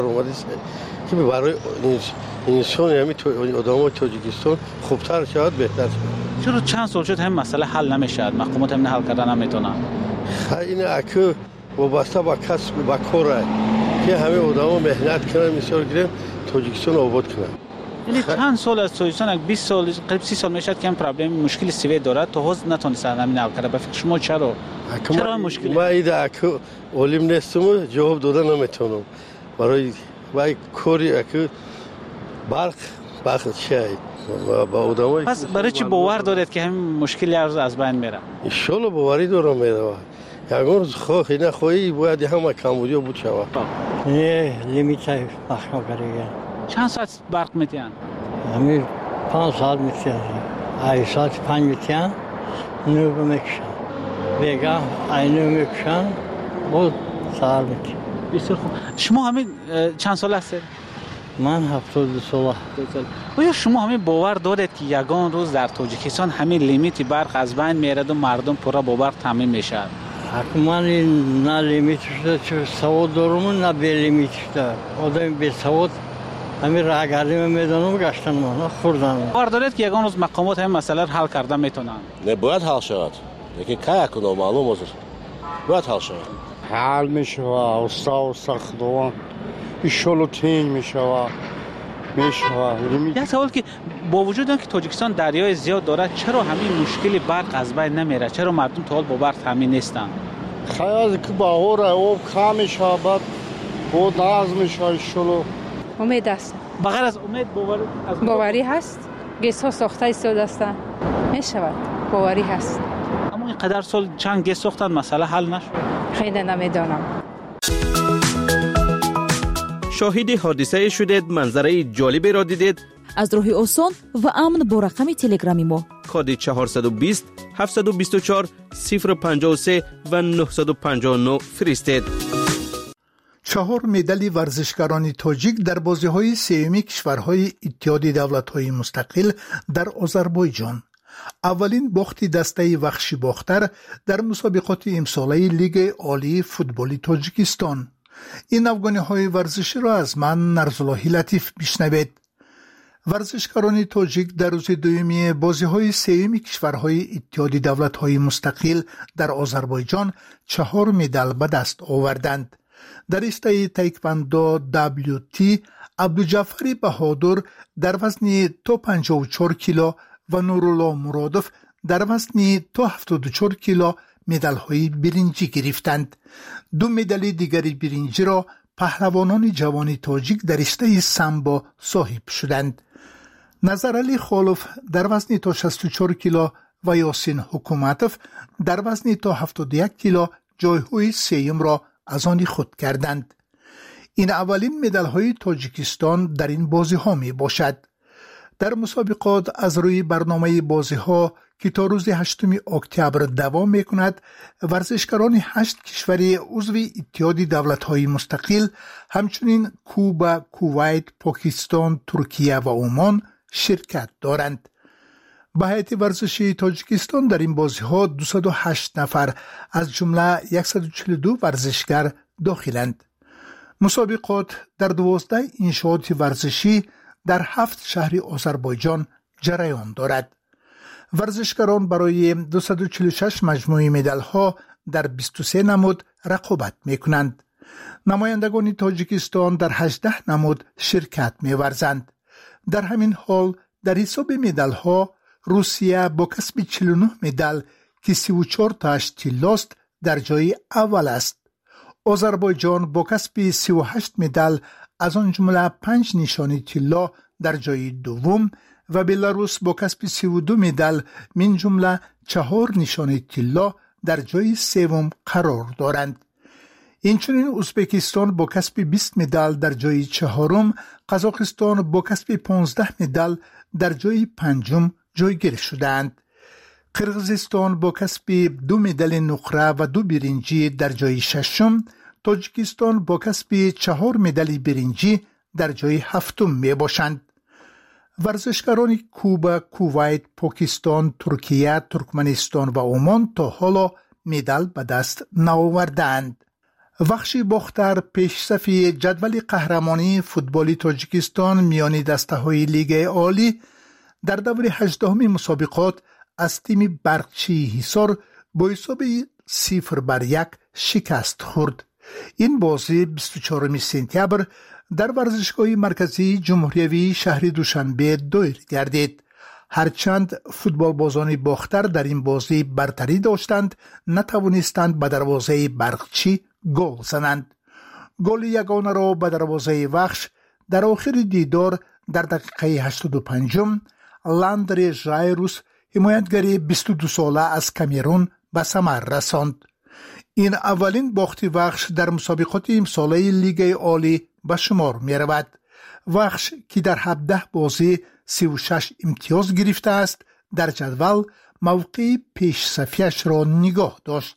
اومدید که برای انسان همین آدمای تاجیکستان خوبتر شود بهتر شود. چرا چند سال شد همین مسئله حل نمیشد؟ مقامات همین حل کردن نمیتونن. این اکو وابسته به کسب به کاره که همه آدما مهنت کنن مثال گیرن تاجیکستان آباد کنن. یعنی چند سال از تاجیکستان 20 سال قریب 30 سال میشد که این پرابلم مشکل سوی دارد تا حاضر نتونستن همین حل کنه. به فکر شما چرا مشکل؟ ما ایده اکو علم نیستم جواب دادن نمیتونم. برای کاری اکو برق چیه با آدمای پس برای چی باور دارید که همین مشکل از بین میره؟ ان شاء الله باوری دارم میره. یگان روز خواهی نخواهی باید همه کمبودی بود شود. نه لیمیت مخنو کریه. چند ساعت برق میتین؟ همین 5 ساعت میتین. 8 ساعت 5 میتین. نو میکشن. بگم اینو میکشن. بود ساعت میتین. بسیار خوب. شما همین چند سال هستید؟ من 72 سال. آیا شما همین باور دارید که یگان روز در تاجیکستان همین لیمیت برق از بین میره و مردم پورا با برق تامین میشه؟ حکومت نه لیمیت شده چه سواد دارم نه به لیمیت شده. آدم به سواد همین راهگردی میدونم گشتن ما خوردن. باور دارید که یگان روز مقامات همین مسئله رو حل کردن میتونن؟ نه باید حل شود. لیکن که کنم معلوم است. باید حل شود. حل میشه و خدوان ایشالله تنگ میشه. یه سوال که با وجود اینکه تاجیکستان دریای زیاد داره چرا همین مشکل برق از بین نمیره؟ چرا مردم تا حال با برق تامین نیستن؟ خیلی که بهار آب کم میشه بعد بود ناز میشه ایشالله. امید است. بغیر از امید باوری هست. گیس ها ساخته ایستاده است. میشود. باوری هست. اما اینقدر سال چند گیس ساختن مسئله حل نشد؟ خیلی نمیدانم. شاهد حادثه شدید، منظره جالبی را دیدید. از راه آسان و امن با رقم تلگرامی ما کد 420 724 053 و 959 فرستید. 4 مدال ورزشکاران تاجیک در بازی‌های سوم کشورهای اتحاد دولت‌های مستقل در آذربایجان. اولین باخت دسته وحشی باختر در مسابقات امساله لیگ عالی فوتبال تاجیکستان. این افغانی‌های ورزشی را از من نرزاللهی لطیف بشنوید. ورزشکاران تاجیک در روز دومی بازی‌های سوم کشورهای اتحاد دولت‌های مستقل در آذربایجان 4 مدال به دست آوردند. در رشته تایکواندو WT عبدالجعفر بهادر در وزن تا 54 کیلو و نورالله مرادف در وزن تا 74 کیلو مدال‌های برنجی گرفتند. 2 مدال دیگر برنجی را پهلوانان جوان تاجیک در رشته سامبو صاحب شدند. نظرعلی خالف در وزن تا 64 کیلو و یاسین حکومتوف در وزن تا 71 کیلو جایهای سوم را از آن خود کردند. این اولین مدال‌های تاجیکستان در این بازی‌ها می باشد. در مسابقات از روی برنامه بازی‌ها که تا روز 8 اکتبر دوام می‌کند، ورزشکاران 8 کشور عضو اتحاد دولت‌های مستقل همچنین کوبا، کویت، پاکستان، ترکیه و عمان شرکت دارند. به هیئت ورزشی تاجیکستان در این بازی‌ها 208 نفر از جمله 142 ورزشگر داخلند. مسابقات در 12 انشاءات ورزشی در 7 شهر آذربایجان جریان دارد. ورزشکاران برای 246 مجموعه مدال‌ها در 23 نمود رقابت می‌کنند. نمایندگان تاجیکستان در 18 نمود شرکت می‌ورزند. در همین حال در حساب مدال‌ها روسیه با کسب 49 مدال که 34 تاش طلاست در جای اول است. آذربایجان با کسب 38 مدال از آن جمله 5 نشانی طلا در جای دوم و بلاروس با کسب 32 مدال من جمله 4 نشانی طلا در جای سوم قرار دارند. اینچنین ازبکستان با کسب 20 مدال در جای چهارم، قزاقستان با کسب 15 مدال در جای پنجم جایگیر شدند. قرقیزستان با کسب 2 مدال نقره و 2 برنجی در جای ششم، تاجیکستان با کسب 4 مدال برنجی در جای هفتم می باشند. ورزشکاران کوبا، کویت، پاکستان، ترکیه، ترکمنستان و عمان تا حالا مدال به دست نآوردند. وخش باختر پیشصفی جدول قهرمانی فوتبالی تاجیکستان میان دسته‌های لیگ عالی در دور 18 مسابقات از تیم برقچی حصار با حساب 0-1 شکست خورد. این بازی 24 سپتامبر در ورزشگاه مرکزی جمهوری شهر دوشنبه دایر گردید. هرچند فوتبال بازان باختر در این بازی برتری داشتند، نتوانستند به دروازه برقچی گل زنند. گل یگانه را به دروازه وخش در آخر دیدار در دقیقه 85 لاندری ژایروس حمایتگر 22 ساله از کامرون به ثمر رساند. این اولین باخت وخش در مسابقات امساله لیگ عالی به شمار می رود. وخش که در 17 بازی 36 امتیاز گرفته است، در جدول موقع پیش صفیش را نگاه داشت.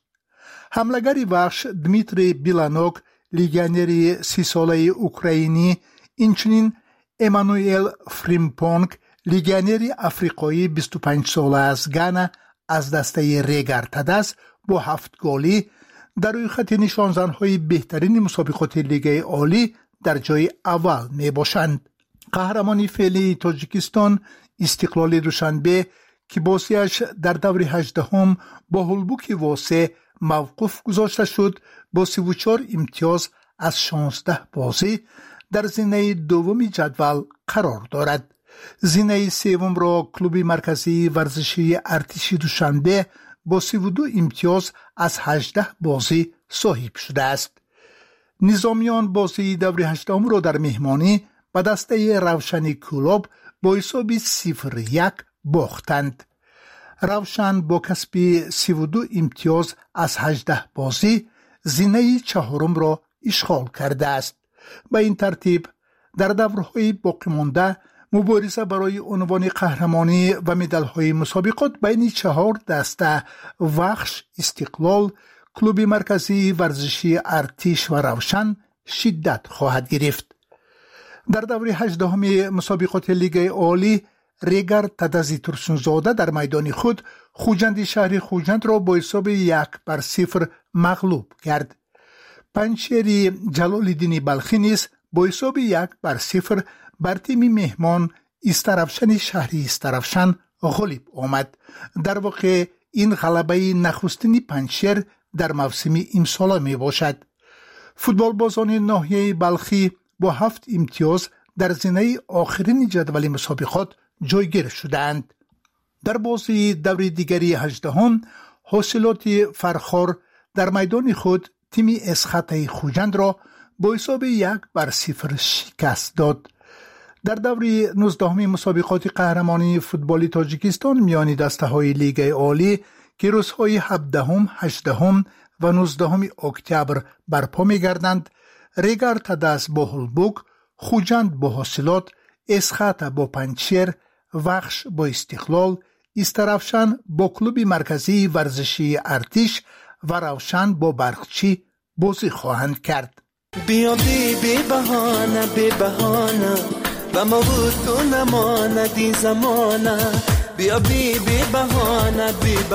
حملگری وخش دمیتری بیلانوک، لیگانری 30 ساله اوکراینی، اینچنین امانوئل فریمپونگ، لیگانری افریقایی 25 ساله از گانا از دسته ریگر تدس با 7 گلی در روی خط نشانزن‌های بهترین مسابقات لیگ عالی در جای اول می باشند. قهرمانی فعلی تاجیکستان استقلال دوشنبه که بازیش در دور 18 با هولبوک واسه موقوف گذاشته شد، با 34 امتیاز از 16 بازی در زینه دوم جدول قرار دارد. زینه سوم را کلوب مرکزی ورزشی ارتش دوشنبه با 32 امتیاز از 18 بازی صاحب شده است. نظامیان بازی دور 18 را در مهمانی به دسته روشن کلوب با حساب 0-1 باختند. روشن با کسب 32 امتیاز از 18 بازی زینه چهارم را اشغال کرده است. به این ترتیب در دورهای باقی مانده مبارزه برای عنوان قهرمانی و مدال‌های مسابقات بین 4 دسته وخش، استقلال، کلوب مرکزی ورزشی ارتش و روشن شدت خواهد گرفت. در دور 18 مسابقات لیگ عالی ریگر تدزی ترسونزاده در میدان خود خوجند شهر خوجند را با حساب 1-0 مغلوب کرد. پنچری جلال‌الدین بلخی نیز با حساب 1-0 بر تیم مهمان استرافشن شهری استرافشن غالب آمد. در واقع این غلبه نخستین پنچر در موسم امسال می باشد. فوتبال بازان ناحیه بلخی با 7 امتیاز در زینه آخرین جدول مسابقات جایگیر شدند. در بازی دور دیگری 18 حاصلات فرخار در میدان خود تیم اسخط خوجند را با حساب 1-0 شکست داد. در دور 19 مسابقات قهرمانی فوتبالی تاجیکستان میان دسته‌های لیگ عالی که روزهای 17، 18 و 19 اکتبر برپا می‌گردند، ریگر تدس با هولبوک، خوجند با حاصلات، اسخط با پنچر، وخش با استقلال، استرافشن با کلوب مرکزی ورزشی ارتش و روشن با برقچی بازی خواهند کرد. بیا بی بهانه و ما بود تو نماندی زمانه. بیا بی بهانه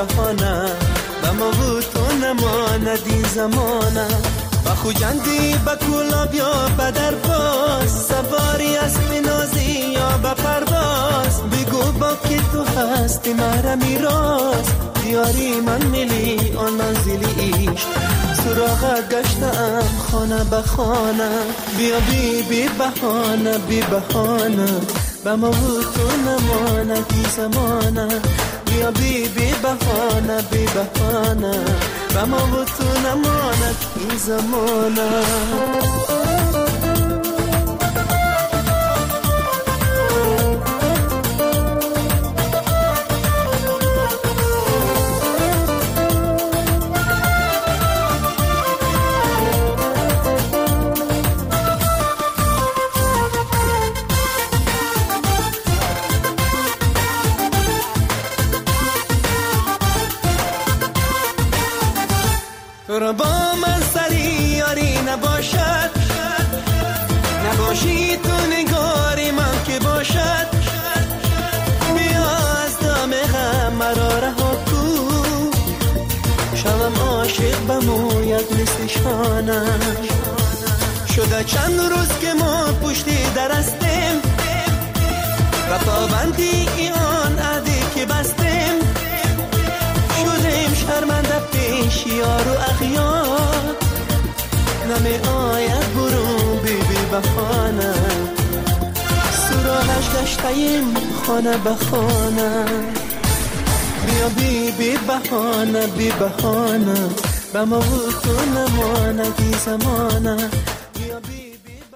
و ما بود تو نماندی زمانه. و خوجندی با کولا بیا بدر باز، سواری اسب نازی یا با پرواز. بگو با که تو هستی مرا میراز، دیاری من ملی آن منزلی عشق. سراغت گشتم خانه به خانه. بیا بی بهانه و ما بود تو نماندی زمانه. بیا بی بهانه و ما بود تو نماندی زمانه. را با من سری یاری نباشد، نباشی تو نگاری من که باشد. بیا از دام غم مرا رها کو، شوم عاشق بموید مثل نشانم شده چند روز که ما پشتی در هستیم و پابندی آن عهدی که بستیم شدیم شرمنده پیش یار و اغیار نمی آید برو بی بخانه سراغش گشتیم خانه به خانه بیا بی بهانه به ما و تو نماندی زمانه بیا بی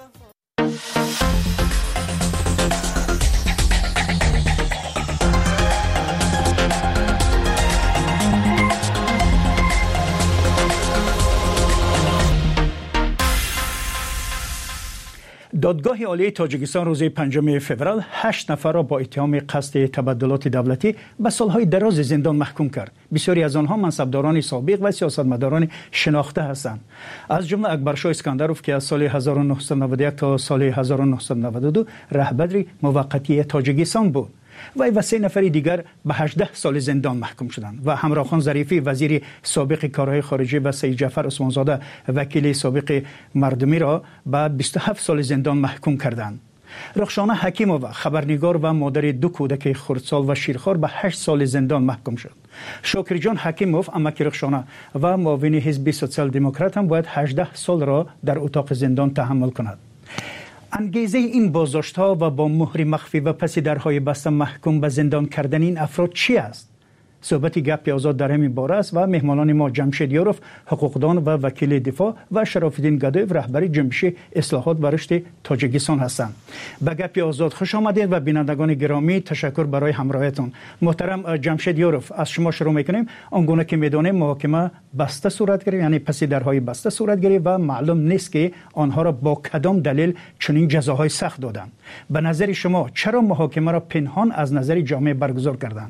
دادگاه عالی تاجیکستان روز 5 فوریه 8 نفر را با اتهام قصد تبدلات دولتی به سالهای دراز زندان محکوم کرد. بسیاری از آنها منصبداران سابق و سیاستمداران شناخته هستند. از جمله اکبرشاه اسکندروف که از سال 1991 تا سال 1992 رهبر موقتی تاجیکستان بود. وی و 3 نفر دیگر به 18 سال زندان محکوم شدند و همراهخان ظریفی وزیر سابق کارهای خارجه و سید جعفر عثمانزاده وکیل سابق مردمی را به 27 سال زندان محکوم کردند. رخشانه حکیمووا خبرنگار و مادر 2 کودک خردسال و شیرخوار به 8 سال زندان محکوم شد. شاکر جان حکیموف امک رخشانه و معاون حزب سوسیال دموکرات هم باید 18 سال را در اتاق زندان تحمل کند. انگیزه این بازداشت‌ها و با مهر مخفی و پس درهای بسته محکوم به زندان کردن این افراد چی است؟ صحبت گپ آزاد در همین باره است و مهمانان ما جمشید یاروف حقوقدان و وکیل دفاع و شراف‌الدین گدایف رهبر جنبش اصلاحات و رشد تاجیکستان هستند. به گپ آزاد خوش آمدید و بینندگان گرامی تشکر برای همراهیتون. محترم جمشید یاروف از شما شروع می‌کنیم. آنگونه که می‌دانیم محاکمه بسته صورت گرفت، یعنی پس درهای بسته صورت گرفت و معلوم نیست که آنها را با کدام دلیل چنین جزاهای سخت دادند. به نظر شما چرا محاکمه را پنهان از نظر جامعه برگزار کردند؟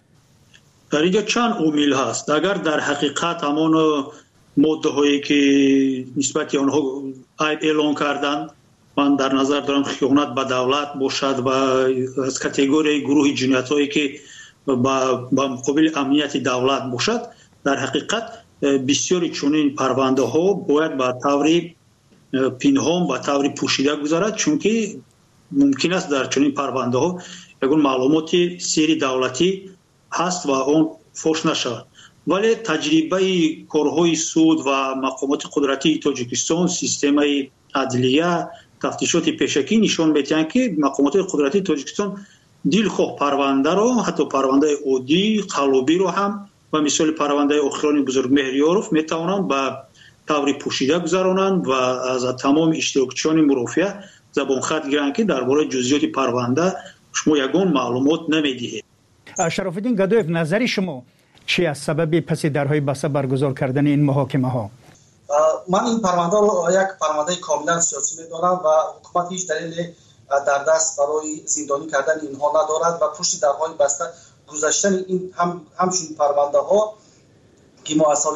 در اینجا چند عامل هست. اگر در حقیقت همان ماده هایی که نسبت آنها عیب اعلان کردن من در نظر دارم خیانت به دولت باشد و از کاتگوری گروه جنایت هایی که با مقابل امنیت دولت باشد، در حقیقت بسیاری چنین پرونده ها باید به طور پنهان و طور پوشیده گذارد، چون که ممکن است در چنین پرونده ها یگون معلومات سری دولتی هست و اون فوش نشود. ولی تجربه کارهای سود و مقامات قدرتی تاجیکستان، سیستم عدلیه، تفتیشات پیشکی نشان می‌دهند که مقامات قدرتی تاجیکستان دلخواه پرونده را، حتی پرونده عادی قلابی را هم و مثال پرونده اخران بزرگ مهریاروف میتوانند به طور پوشیده گذرانند و از تمام اشتراکچیان مرافعه زبان خط گیرند که درباره جزئیات پرونده شما یگان معلومات نمیدهید. شراف‌الدین گدایف، نظر شما چی از سبب پس درهای بسته برگزار کردن این محاکمه ها؟ من این پرونده رو یک پرونده کاملا سیاسی می‌دانم و حکومت هیچ دلیل در دست برای زندانی کردن اینها ندارد و پشت درهای بسته گذاشتن این همچین پرونده ها که ما از سال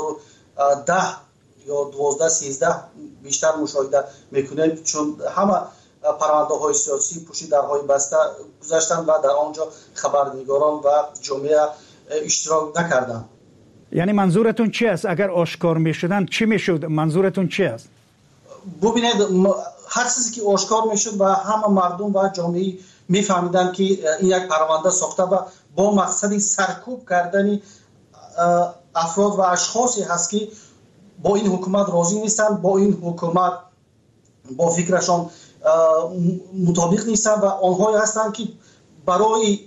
2010 یا 12-13 بیشتر مشاهده میکنیم، چون همه پرونده های سیاسی پشت درهای بسته گذاشتن و در آنجا خبرنگاران و جامعه اشتراک نکردن. یعنی منظورتون چی است؟ اگر آشکار میشدن چی میشد؟ منظورتون چی است؟ ببینید، هر چیزی که آشکار میشد و همه مردم و جامعه میفهمیدن که این یک پرونده ساخته و با مقصد سرکوب کردن افراد و اشخاصی هست که با این حکومت راضی نیستن، با این حکومت با فکرشان مطابق نیستن و آنهایی هستند که برای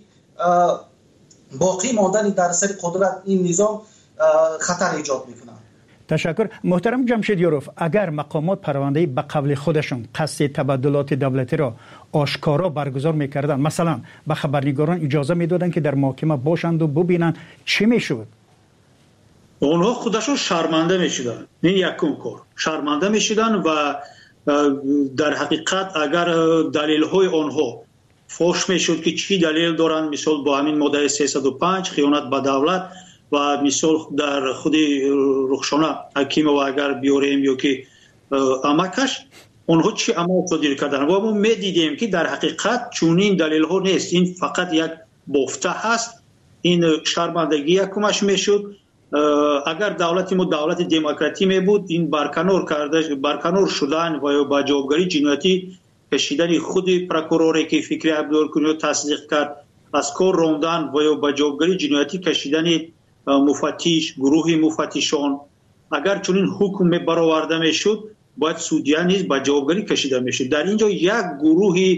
باقی ماندن در سر قدرت این نظام خطر ایجاد میکنن. تشکر. محترم جمشید یاروف، اگر مقامات پرونده به قول خودشون قصد تبدلات دولتی را آشکارا برگزار میکردن، مثلا به خبرنگاران اجازه میدادن که در محاکمه باشند و ببینن، چی میشد؟ اونها خودشون شرمنده میشدن. این یکم کار شرمنده میشدن و در حقیقت اگر دلیل های آنها فوش میشد که چی دلیل دارن، مثال با همین ماده 305 خیانت به دولت و مثال در خود رخشانه حکیم و اگر بیاریم یا که امکش اونها چی عمل صادر کردن و ما میدیدیم که در حقیقت چونین دلیل ها نیست، این فقط یک بافته هست. این شرمندگی یکمش میشد اگر دولت ما دولت دموکراتی می بود این برکنار شدن و با جوابگری جنایتی کشیدن خود پروکوروری که فکری عبدالکنی تصدیق کرد از کار راندن و با جوابگری جنایتی کشیدن مفتش گروه مفتشان اگر چنین حکم برآورده میشد باید سودیان نیز با جوابگری کشیده میشد. در اینجا یک گروه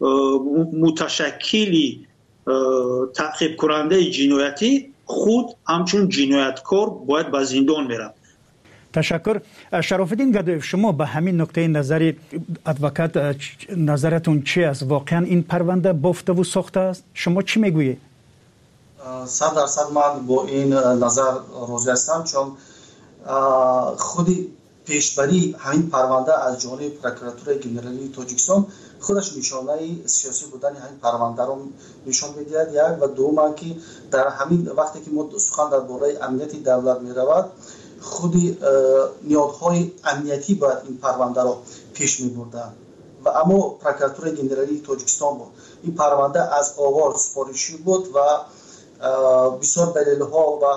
متشکلی تعقیب کننده جنایتی خود همچون جنایتکار باید به زندان میره. تشکر. شرافالدین گدایف، شما به همین نقطه نظر ادوکات نظرتون چی است؟ واقعا این پرونده بافته و ساخته است؟ شما چی میگویید؟ 100% من با این نظر راضی هستم، چون خودی پیشبری همین پرونده از جانب پروکراتور گنرالی تاجیکستان خودش نشانه سیاسی بودن همین پرونده رو نشان می‌دهد. یک و دوم که در همین وقتی که ما سخن درباره امنیت دولت می‌رود خودی نیازهای امنیتی باید این پرونده رو پیش می‌بردن و اما پروکراتور گنرالی تاجیکستان بود. این پرونده از آغاز سپارشی بود و بسیار دلایل‌ها و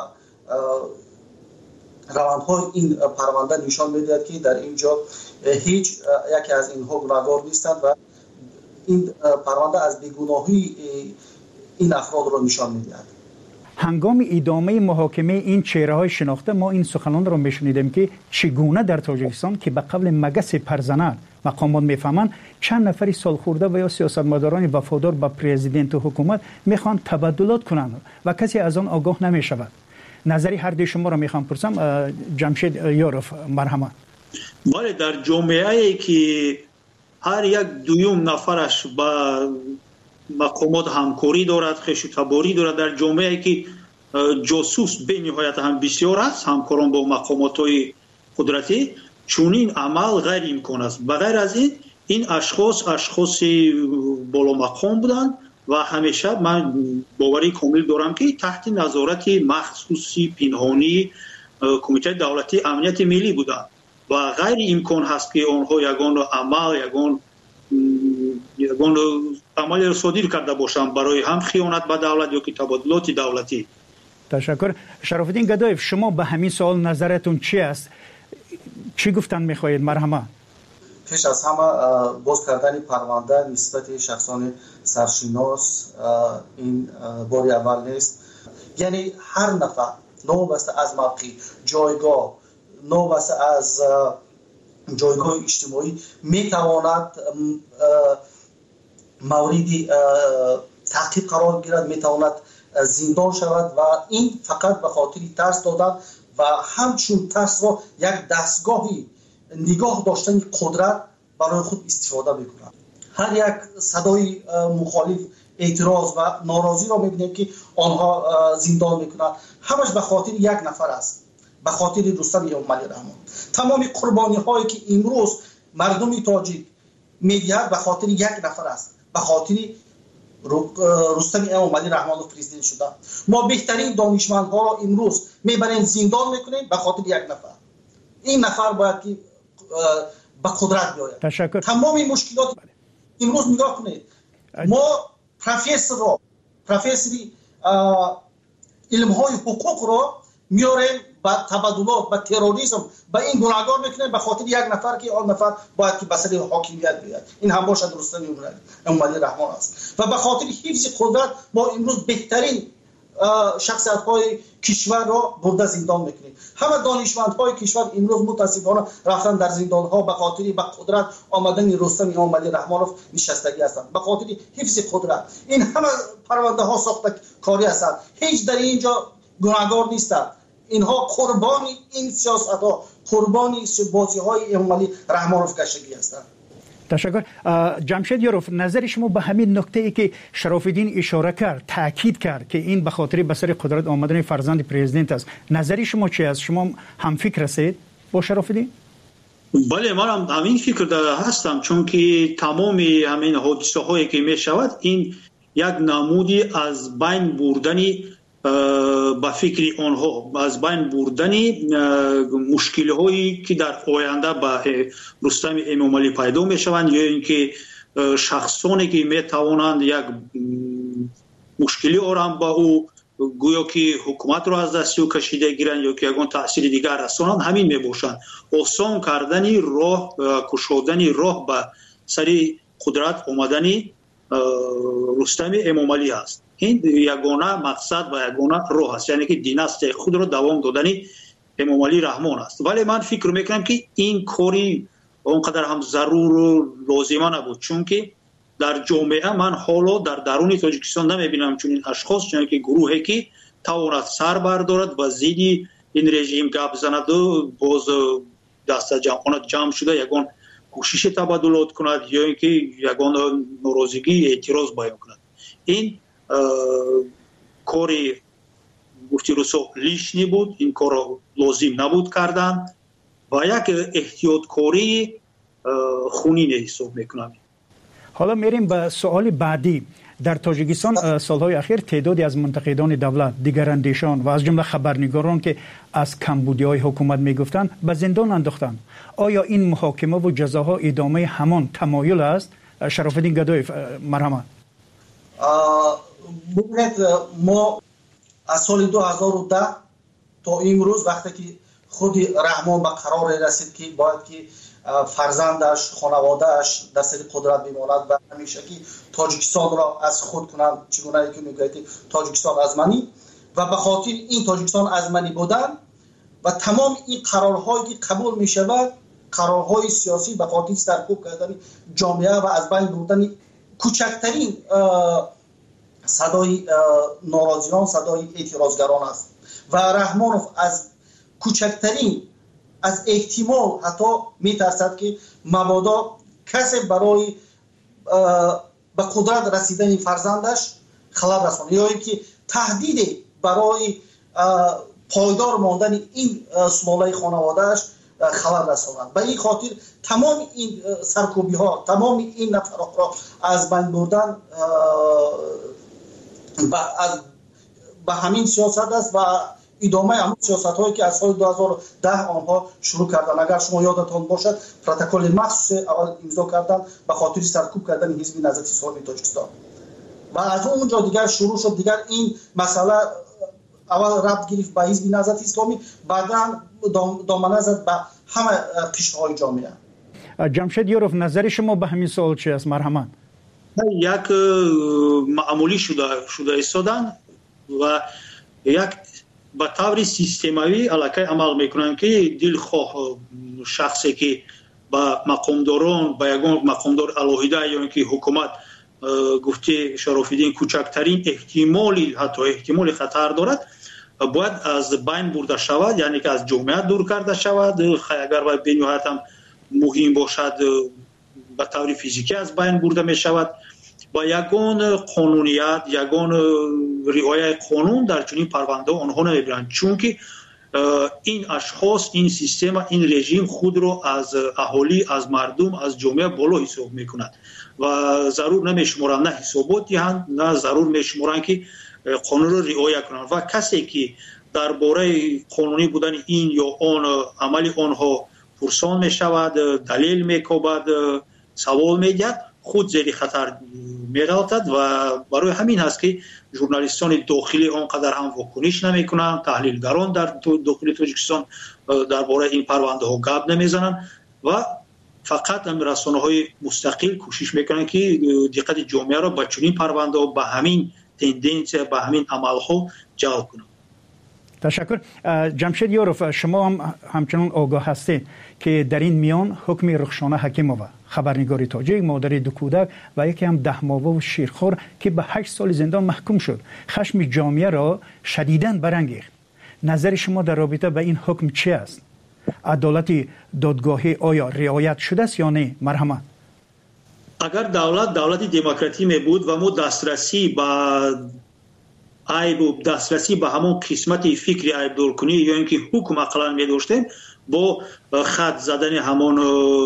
روندهای این پرونده نشان می‌دهد که در اینجا هیچ یکی از اینها گناهکار نیستند و این پرونده از بیگناهی این افراد را نشان می‌دهد. هنگام ادامه محاکمه این چهره‌های شناخته ما این سخنان را می‌شنیدیم که چگونه در تاجیکستان که به قبل مگس پرزنان مقامات میفهمند چند نفری سالخورده و یا سیاستمداران وفادار به پرزیدنت و حکومت میخوان تبادلات کنند و کسی از آن آگاه نمیشود. نظری هر دوی شما را میخوام پرسم. جمشید یاروف، مرحمت. بله، در جامعه‌ای که هر یک دویم نفرش با مقامات همکاری دارد، خوش تباری دارد، در جامعه‌ای که جاسوس به نهایت هم بسیار است، همکاران با مقامات‌های قدرتی، چونین عمل غیر امکان است. بغیر از این اشخاص بالا مقام بودند و همیشه من باوری کامل دارم که تحت نظارت مخصوصی پنهانی کمیته دولتی امنیت ملی بودند و غیر امکان هست که آنها یگان عمل را صادر کرده باشند برای هم خیانت به دولت یا که تبادلات دولتی. تشکر. شرافالدین گدایف، شما به همین سوال نظرتون چی است؟ چی گفتن میخواهید؟ مرحمت. پیش از همه باز کردن پرونده نسبت شخصان سرشناس این باری اول نیست. یعنی هر نفر نوبسته از موقع جایگاه، نوبسته از جایگاه اجتماعی میتواند موردی تعقیب قرار گیرد، میتواند زندان شود و این فقط به خاطر ترس دادن و همچون ترس را یک دستگاهی نگاه داشتن قدرت برای خود استفاده میکنند. هر یک صدای مخالف، اعتراض و ناراضی را میبینیم که آنها زندان میکنند. همش به خاطر یک نفر است، به خاطر رستم امامعلی رحمان. تمام قربانی هایی که امروز مردم تاجیک میدهد به خاطر یک نفر است، به خاطر رستم امامعلی رحمان پرزیدنت شدن. ما بهترین دانشمندها را امروز میبریم زندان میکنیم به خاطر یک نفر. این نفر باید که به قدرت بیاید. تشکر. تمام مشکلات امروز نگاه کنید. ما پروفسوری علم‌های حقوق را میاریم با تبادلات، با تروریسم، با این گناهکار میکنیم به خاطر یک نفر که آن نفر باید که به سر حاکمیت بیاید. این هم باشد رستم امامعلی رحمان است و به خاطر حفظ قدرت ما امروز بهترین شخصیت‌های کشور را برده زندان میکنیم. همه دانشمندهای کشور امروز متاسفانه رفتن در زندان‌ها به خاطر به قدرت آمدن رستم امامعلی رحمانوف نشستگی هستند، به خاطر حفظ قدرت. این همه پرونده ها ساخته کاری هستند، هیچ در اینجا گناهکار نیستند. اینها قربانی این سیاست‌ها، قربانی بازی‌های امامعلی رحمانوف کشیدگی هستند. تشکر. جمشید یاروف، نظر شما به همین نکته ای که شرافالدین اشاره کرد، تاکید کرد که این به خاطر به سر قدرت آمدن فرزند پرزیدنت است، نظری شما چی است؟ شما هم فکر هستید با شرافالدین؟ بله، من هم همین فکر هستم، چون که تمام همین حادثه هایی که می شود این یک نمودی از بین بردنی با فکر آنها، از بین بردنی مشکل هایی که در آینده با رستم امامعلی پیدا می شوند یا اینکه شخصانی که می توانند یک مشکلی آرام با او گویا که حکومت رو از دست او کشیده گیرن یا که یگان تأثیر دیگر رسانند همین میباشند. آسان کردنی راه، کشودنی راه به سری قدرت اومدنی رستم امامعلی است. این یگانه مقصد و یگانه راه است، یعنی که دیناستی خود رو دوام دادنی امامعلی رحمان است. ولی من فکر میکنم که این کاری اونقدر هم ضرور و لازمه نبود، چون که در جامعه من حالا در درون تاجیکستان نمیبینم چون این اشخاص، چون که گروهی که تواند سر بردارد و زیدی این رژیم گپ زند و باز دست جمع شده یگان کوشش تبادلات کند یا اینکه یگان ناراضگی اعتراض بیان کند. این کاری گفتی رسو لیشنی بود، این کار لازم نبود کردن و یک احتیاطکاری خونین حساب میکنم. حالا میریم به سوال بعدی. در تاجیکستان سالهای اخیر تعدادی از منتقدان دولت، دیگراندیشان و از جمله خبرنگاران که از کمبودی‌های حکومت میگفتند به زندان انداختند. آیا این محاکمه و جزاها ادامه همان تمایل است؟ شرافالدین گدایی، مرحمت. ببینید، ما از سال 2010 تا امروز وقتی که خود رحمان به قرار رسید که باید که فرزندش، خانوادهش در سر قدرت بماند و همیشه که تاجیکستان را از خود کنند، چگونه که میگوید تاجیکستان ازمنی، و به خاطر این تاجیکستان ازمنی بودن و تمام این قرارهایی که قبول می شود، قرارهای سیاسی به خاطر سرکوب کردن جامعه و از بین بردن کوچکترین صدای ناراضیان، صدای اعتراضگران است و رحمانوف از کوچکترین از احتمال حتی میترسد که مبادا کسی برای به قدرت رسیدن فرزندش خلل رساند یا اینکه تهدید برای پایدار ماندن این سلاله خانوادهش خلل رساند. به این خاطر تمام این سرکوبی ها، تمام این نفرات را از بین بردن به همین سیاست است و ادامه همون سیاست هایی که از سال 2010 آنها شروع کردن. اگر شما یادتان باشد پروتکل مخصوص اول امضا کردن به خاطر سرکوب کردن حزب نهضت اسلامی تاجیکستان و از اونجا دیگر شروع شد. دیگر این مسئله اول ربط گرفت به حزب نهضت اسلامی، بعدا دامنه زد به همه قشرهای جامعه. جمشید یوروف، نظر شما به همین سوال چی است؟ مرحمت. یک معمولی شده ایستادن و یک به طور سیستماوی علاقه عمل میکنن که دلخواه شخصی که با مقامداران، با یگان مقامدار علاهیده یا اینکه حکومت گفته شرافالدین کوچکترین احتمالی، حتی احتمال خطر دارد، باید از بین برده شود، یعنی که از جامعه دور کرده شود. اگر باید به نهایت هم مهم باشد به طور فیزیکی از بین برده می شود. با یگان قانونیت، یگان رعایت قانون در چنین پرونده آنها نمیبرند، چون که این اشخاص، این سیستم، این رژیم خود را از اهالی، از مردم، از جامعه بالا حساب میکند و ضرور نمیشمارند نه حسابات دهند، نه ضرور میشمارند که قانون را رعایت کنند و کسی که درباره قانونی بودن این یا آن عمل آنها پرسان میشود، دلیل میکوبد، سوال میگد، خود زیر خطر می‌غلطد و برای همین هست که ژورنالیستان داخلی آنقدر هم واکنش نمی‌کنند، تحلیلگران در داخل تاجیکستان درباره این پرونده ها گپ نمیزنند و فقط رسانه‌های مستقل کوشش میکنند که دقت جامعه را به چنین پرونده ها، به همین تندنس، به همین عمل‌ها جلب کنند. تشکر. جمشید یوروف، شما هم همچنان آگاه هستید که در این میان حکم رخشانه حکیمووا، خبرنگار تاجیک، مادر دو کودک و یکی هم 10 ماهه و شیرخوار که به 8 سال زندان محکوم شد، خشم جامعه را شدیداً برانگیخت. نظر شما در رابطه با این حکم چی است؟ عدالت دادگاهی آیا رعایت شده است یا نه؟ مرحمت. اگر دولت دموکراتی می بود و ما دسترسی به همون قسمت فکری عیبدارکنی یا اینکه حکم اقلا می داشتیم، با خط زدن همون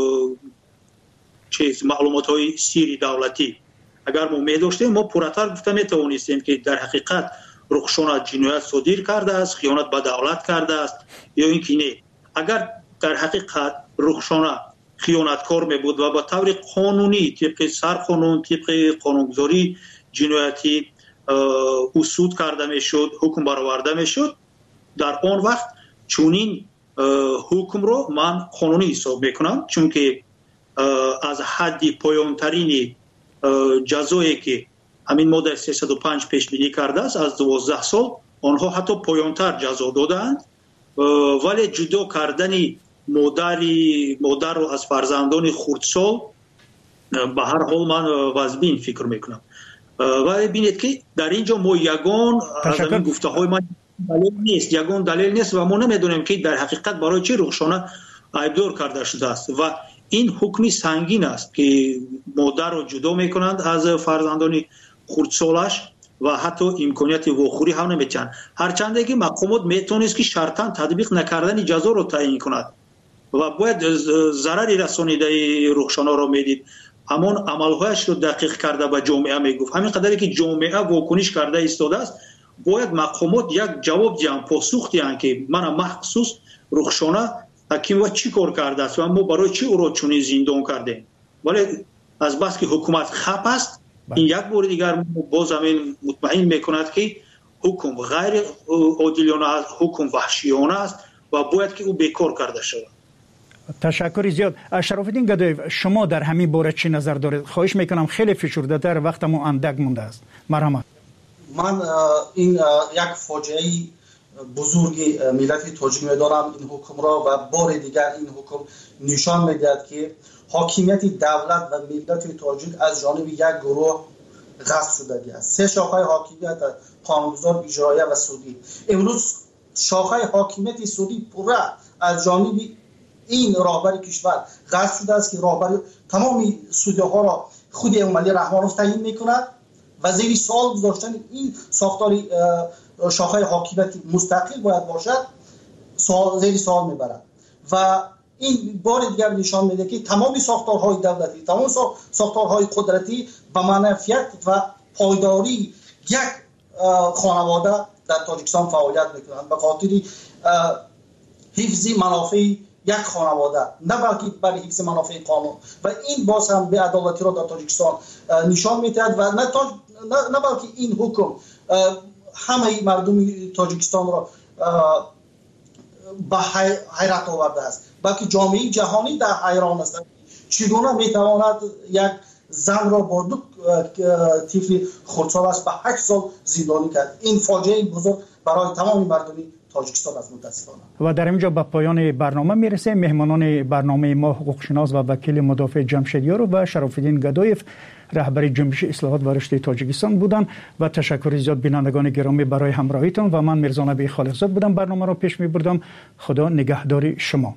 معلومات های سیری دولتی اگر ما می داشتیم، ما پرتر گفته می توانستیم که در حقیقت رخشانه جنایت صادر کرده است، خیانت به دولت کرده است یا اینکه نه. اگر در حقیقت رخشانه خیانتکار می بود و با طور قانونی طبق سرقانون، طبق قانونگذاری جنایتی اصول کرده میشد، حکم برآورده میشد، در آن وقت چونین حکم رو من قانونی حساب میکنم، چون که از حد پایانترین جزایی که همین ماده 305 پیش بینی کرده است از 12 سال، آنها حتی پایانتر جزا دادند، ولی جدا کردن مادر رو از فرزندان خردسال به هر حال من واجبین فکر میکنم. ولی ببینید که در اینجا ما یگان از این گفته های من دلیل نیست و ما نمیدونیم که در حقیقت برای چه رخشانه عیبدار کرده شده است و این حکمی سنگین است که مادر رو جدا میکنند از فرزندان خردسالش و حتی امکانیت واخوری هم نمیتن، هرچند که مقامات میتونست که شرطاً تطبیق نکردن جزا رو تعیین کند و باید ضرری رسانیده رخشانه رو میدید، همون عملهایش رو دقیق کرده به جامعه میگفت. همین قدری که جامعه واکنش کرده ایستاده است، باید مقامات یک جواب دیان، پاسخ دیان که من مخصوص رخشانه حکیم و چی کار کرده است و ما برای چی او را چنین زندان کردیم. ولی از بس که حکومت خپ است، این یک بار دیگر باز همین مطمئن میکند که حکم غیر عادلانه است، حکم وحشیانه است و باید که او بیکار کرده شود. تشکر زیاد. شراف‌الدین گدایف، شما در همین باره چی نظر دارید؟ خواهش میکنم خیلی فشرده تر، وقتمون اندک مونده است. مرحمت. من این یک فاجعه بزرگ ملت تاجیک میدارم این حکم را و بار دیگر این حکم نشان میدهد که حاکمیت دولت و ملت تاجیک از جانب یک گروه غصب شده است. سه شاخه حاکمیت، قانونگذار، اجرایی و سودی. امروز شاخه حاکمیت سودی پوره از جانب این راهبر کشور غصب شده است که راهبر تمام سودی ها را خود امامعلی رحمانوف تعیین میکند و زیر سوال گذاشتن این ساختار شاخه حاکمیت مستقل باید باشد زیر سوال میبرد و این بار دیگر نشان میده که تمام ساختارهای دولتی، تمام ساختارهای قدرتی به منفعت و پایداری یک خانواده در تاجیکستان فعالیت میکنند به خاطر حفظ منافع یک خانواده، نه بلکه برای حفظ منافع قانون و این باز هم به عدالتی را در تاجیکستان نشان میدهد و نه بلکه این حکم همه مردم تاجیکستان را به حیرت آورده است، بلکه جامعه جهانی در حیران است چگونه میتواند یک زن را با دو طفل خردسالش به 8 سال زندانی کرد. این فاجعه بزرگ برای تمام مردم تاجیکستان است متاسفانه. و در اینجا به پایان برنامه میرسه. مهمانان برنامه ما حقوقشناس و وکیل مدافع جمشیدیار و شراف‌الدین گدایف رهبر جنبش اصلاحات و رشد تاجیکستان بودند و تشکر زیاد بینندگان گرامی برای همراهیتون و من میرزا نبی خالقزاد بودم برنامه را پیش میبردم. خدا نگهدار شما.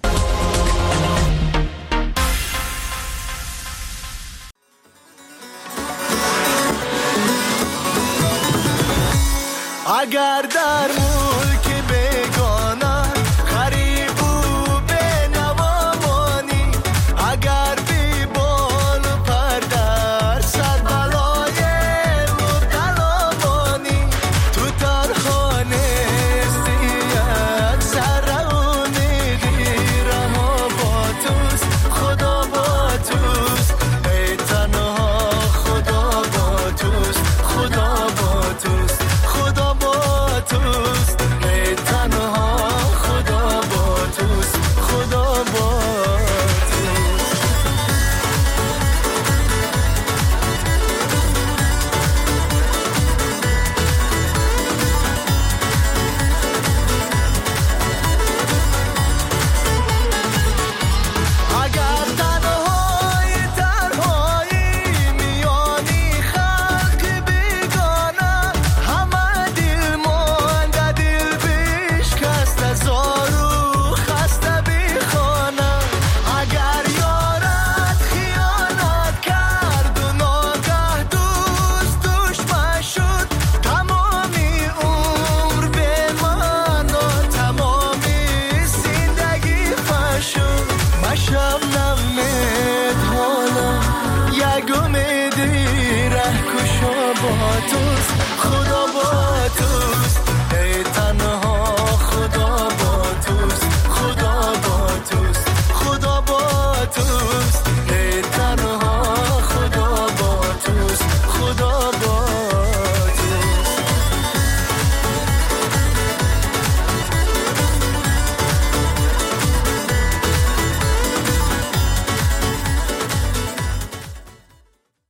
اگر در ملک بگانه غریب و بنوا مانی، اگر بی بال و پر در سر بلای مبتلا مانی، تو در خانه استیت سر امیدی رها با توست، خدا با توست، ای تنها خدا با توست، خدا با توست، خدا با توست، ای تنها خدا با توست، خدا با توست. اگر تنهایی میانی خلق بیگانه، همه دل مانده دل بشکسته زارو خسته بی خانه، اگر یارت خیانت کرد و ناگه دوست دشمن شد، تمامی عمر به من و تمامی زندگی فشد، مشب نمید حالا یک امیدی ره کشا با توست، خدا با